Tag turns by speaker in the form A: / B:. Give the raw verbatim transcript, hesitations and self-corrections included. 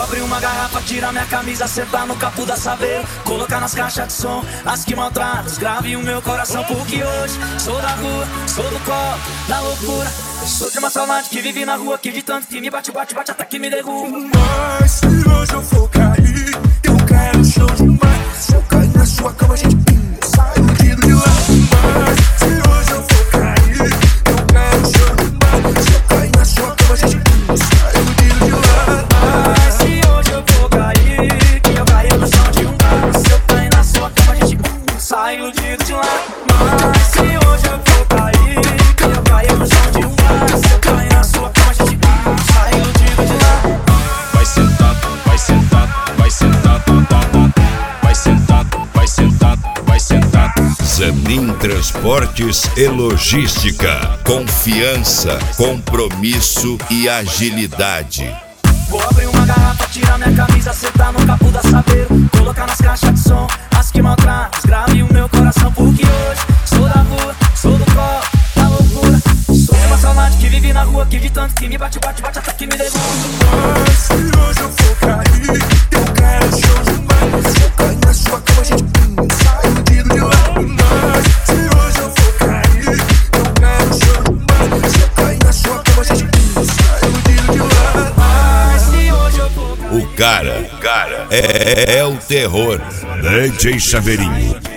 A: abrir uma garrafa, tirar minha camisa, sentar no capô da Saveiro, colocar nas caixas de som as que maltratam, grave o meu coração, porque hoje sou da rua, sou do colo, da loucura. Sou de uma saudade que vive na rua, que de tanto que me bate, bate, bate até que me derruba.
B: Mas se hoje eu for cair, eu caio no chão demais. Se eu cair na sua cama, a gente sai iludido de lá. Mas se hoje eu for cair, eu caio no chão demais. Se eu cair na sua cama, a gente sai iludido de lá.
A: Mas se hoje eu for cair, que eu caio no chão de um bar. Se eu cair na sua cama, a gente sai iludido de lá. Mas se hoje eu for cair, que eu caio no chão de um bar. Se eu cair na sua cama, a gente sai iludido de lá.
C: Vai sentar, vai sentar, vai sentar, vai sentar, vai sentar, vai sentar.
D: Zanin Transportes e Logística. Confiança, compromisso e agilidade.
A: Vou abrir uma garrafa, tirar minha camisa, sentar no capô da Saveiro, colocar nas caixas de som as que maltratam, grave o meu coração, porque hoje sou da rua, sou do colo, da loucura. Sou de uma saudade que vive na rua, que de tanto que me bate, bate, bate até que me derruba.
B: Mas se hoje eu for cair, eu caio no chão demais. Se eu cair na sua cama, a gente sai iludido de lá. Mas se hoje eu for cair, eu caio no chão demais. Se eu cair na sua cama, a gente sai iludido de lá.
A: Mas se hoje eu for cair,
D: O cara, o cara é, é o terror. D J Chaveirinho.